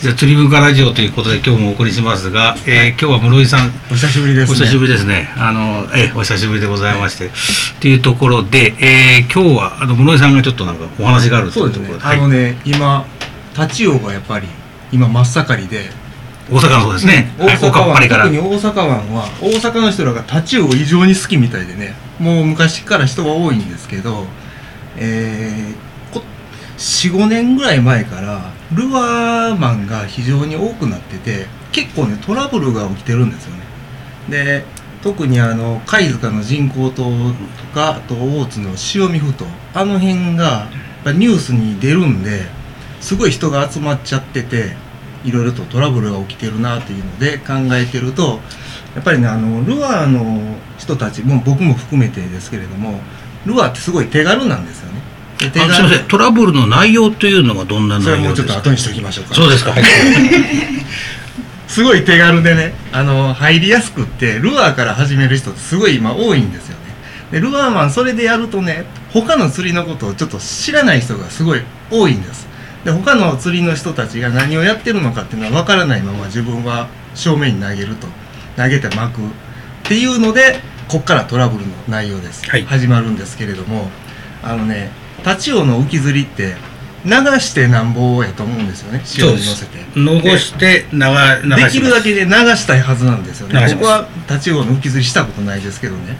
じゃあ釣り文化ラジオということで今日もお送りしますが、今日は室井さんお久しぶりですね。 お久しぶりですね。お久しぶりでございまして、っていうところで、今日は室井さんがちょっとなんかお話があるというところで、 そうですね。今タチウオがやっぱり今真っ盛りで、 大阪のそうですね。 大阪湾、 はい、 特に大阪湾は大阪の人らがタチウオ異常に好きみたいでね、もう昔から人が多いんですけど、4、5年ぐらい前からルアーマンが非常に多くなってて、結構ねトラブルが起きてるんですよね。で、特に貝塚の人工島とか、あと大津の塩見ふ頭、あの辺がやっぱニュースに出るんで、すごい人が集まっちゃってて、いろいろとトラブルが起きてるなっていうので考えてると、やっぱりねルアーの人たちも僕も含めてですけれども、ルアーってすごい手軽なんですよね。 すみません、トラブルの内容というのがどんな内容ですか？ それはもうちょっと後にしておきましょうか。 そうですか。はい、 すごい手軽でね、入りやすくって、ルアーから始める人ってすごい今多いんですよね。で、ルアーマンそれでやるとね、他の釣りのことをちょっと知らない人がすごい多いんです。で、他の釣りの人たちが何をやってるのかっていうのは分からないまま自分は正面に投げて巻くっていうので、こっからトラブルの内容です、はい、始まるんですけれども、タチウオの浮き釣りって流してなんぼやと思うんですよね。塩に乗せて残して流できるだけで流したいはずなんですよね。僕はタチウオの浮き釣りしたことないですけどね、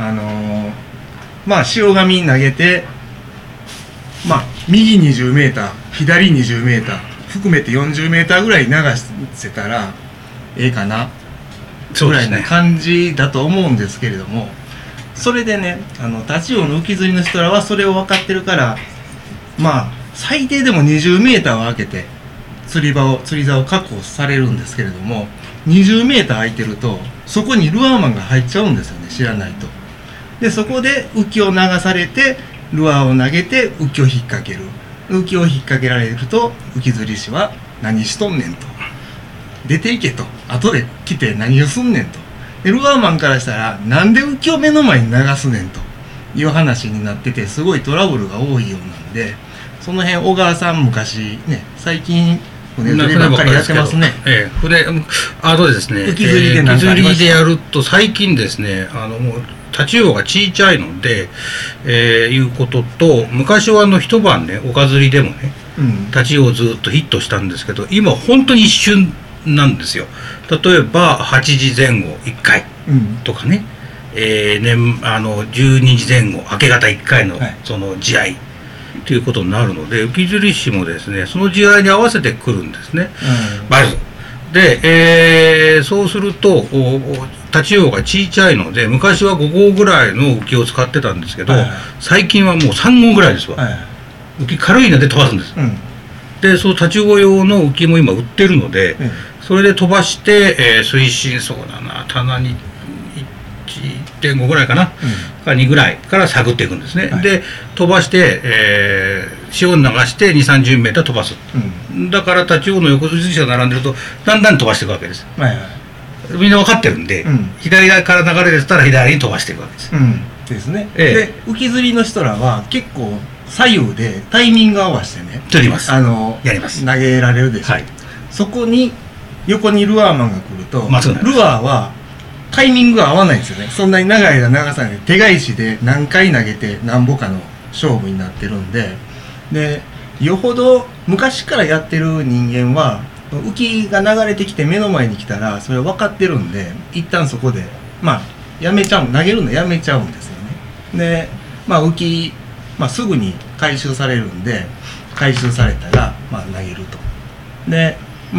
塩紙投げて、右 20m 左 20m 含めて 40m ぐらい流せたらええかなぐらいな感じだと思うんですけれども、それでね、タチウオの浮き釣りの人らはそれを分かってるから、最低でも 20m は空けて釣り竿を確保されるんですけれども、 20m 空いてるとそこにルアーマンが入っちゃうんですよね、知らないと。で、そこで浮きを流されてルアーを投げて浮きを引っ掛ける。浮きを引っ掛けられると浮き釣り師は何しとんねんと、出ていけと、後で来て何をすんねんと。で、ルアーマンからしたらなんで浮きを目の前に流すねんという話になってて、すごいトラブルが多いようなんで、その辺小川さん昔ね、最近船釣りばっかりやってますね。 ですね、 浮き釣りで浮き釣りでやると最近ですね、もうタチウオが小さいので、いうことと、昔は一晩ね、岡釣りでもね、タチウオずっとヒットしたんですけど、今本当に一瞬なんですよ。例えば8時前後1回とかね、12時前後明け方1回のその試合ということになるので、浮き釣り師もですね、その試合に合わせてくるんですね、まず。で、そうするとタチウオが小さいので、昔は5号ぐらいの浮きを使ってたんですけど、最近はもう3号ぐらいですわ。浮き軽いので飛ばすんです、で、そのタチウオ用の浮きも今売ってるので、それで飛ばして、水深そうだな、棚に 1.5 ぐらいかな、から2ぐらいから探っていくんですね、で飛ばして、潮に流して2、30メーター飛ばす、だからタチウオの横釣り師が並んでるとだんだん飛ばしていくわけです、みんな分かってるんで、左から流れてたら左に飛ばしていくわけです、 ですね。で、浮き釣りの人らは結構左右でタイミング合わせてね、 釣ります、やります、 投げられるでしょ、そこに横にルアーマンが来ると、ルアーはタイミングが合わないんですよね。そんなに長い間流さないで、手返しで何回投げて何ぼかの勝負になってるんで、で、よほど昔からやってる人間は浮きが流れてきて目の前に来たらそれ分かってるんで、一旦そこでやめちゃう、投げるのやめちゃうんですよね。で、浮き、すぐに回収されるんで、回収されたら投げると。で、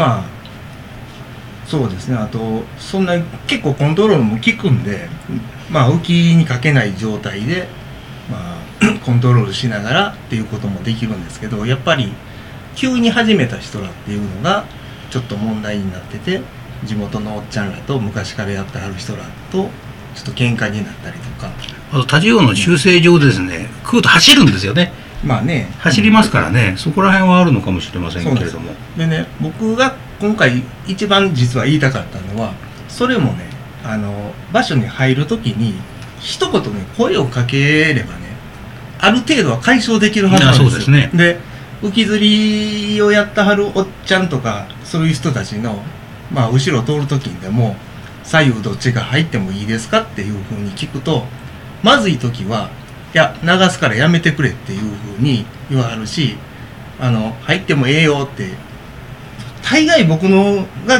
そうですね。あとそんな結構コントロールも効くんで、浮きにかけない状態でコントロールしながらっていうこともできるんですけど、やっぱり急に始めた人らっていうのがちょっと問題になってて、地元のおっちゃんらと昔からやってはる人らとちょっと喧嘩になったりとか。 あとタチウオの習性上ですね、食うと走るんですよね。走りますからね、そこら辺はあるのかもしれませんけれども。 でね、僕が今回一番実は言いたかったのは、それもね、場所に入るときに一言ね、声をかければね、ある程度は解消できるはずなんですよ。 そうですね。 で、 浮き釣りをやったはるおっちゃんとかそういう人たちの、まあ、後ろを通る時にでも左右どっちが入ってもいいですかっていうふうに聞くと、まずい時はいや流すからやめてくれっていうふうに言わはるし、入ってもええよって大概僕のが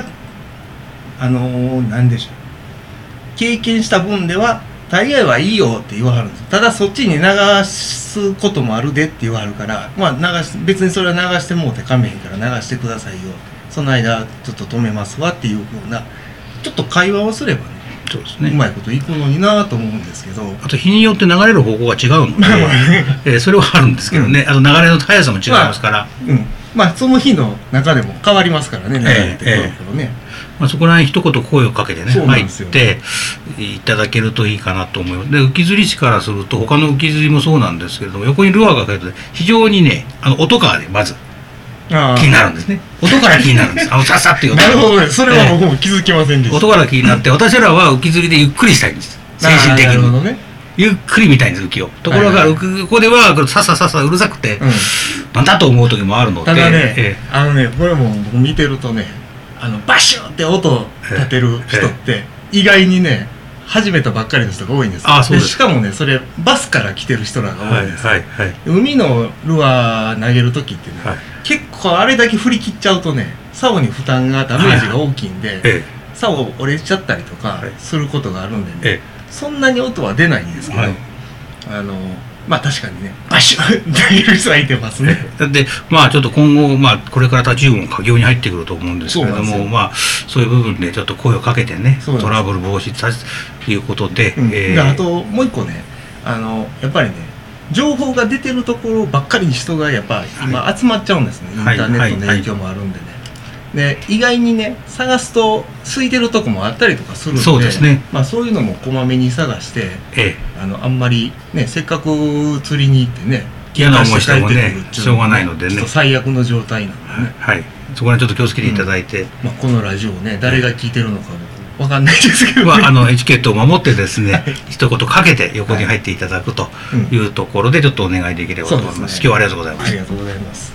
何でしょう、経験した分では大概はいいよって言わはるんです。ただそっちに流すこともあるでって言わはるから、まあ別にそれは流してもうてかめへんから流してくださいよ、その間ちょっと止めますわっていうふうなちょっと会話をすればね、 そうですね、 うまいこといくのになと思うんですけど、 あと日によって流れる方向が違うので、それはあるんですけどね、あと流れの速さも違いますから、 まあその日の中でも変わりますからね、流れてくるけどね、 まあ、そこら辺一言声をかけてね入っていただけるといいかなと思います。で浮き釣り師からすると他の浮き釣りもそうなんですけれども、横にルアーがかけると非常にね音からねまず気になるんですね。音から気になるんです。ささっていう音なるほどね、それは僕も気づきませんでした。 音から気になって私らは浮き釣りでゆっくりしたいんです、精神的に、ね、ゆっくり見たいんです浮きを。ところが、ここではささささうるさくて、なんだと思う時もあるので、 ただね、これも僕見てるとね、バシューって音立てる人って意外にね始めたばっかりの人が多いんです。でしかもねそれバスから来てる人らが多いんです。海のルアー投げる時ってね、結構あれだけ振り切っちゃうとね竿に負担がダメージが大きいんで、竿折れちゃったりとかすることがあるんでね、そんなに音は出ないんですけど、まあ確かにねバシュッ投げる人はいてますね。 でまあちょっと今後、まあ、これからタチウオも佳境に入ってくると思うんですけれども、まあそういう部分でちょっと声をかけてねトラブル防止させということで、 あともう一個ねやっぱりね情報が出てるところばっかりに人がやっぱ今集まっちゃうんですね、インターネットの影響もあるんでね。で意外にね探すと空いてるとこもあったりとかするんで、 そうですね、 まあ、そういうのもこまめに探して、あんまりねせっかく釣りに行ってね嫌な思いしてもねしょうがないのでね、 ちょっと最悪の状態なのでね、 そこら辺ちょっと気をつけていただいて、 まあ、このラジオをね誰が聞いてるのかわかんないですけど、 エチケットを守ってですね一言かけて横に入っていただくというところでちょっとお願いできればと思います。今日はありがとうございます。 ありがとうございます。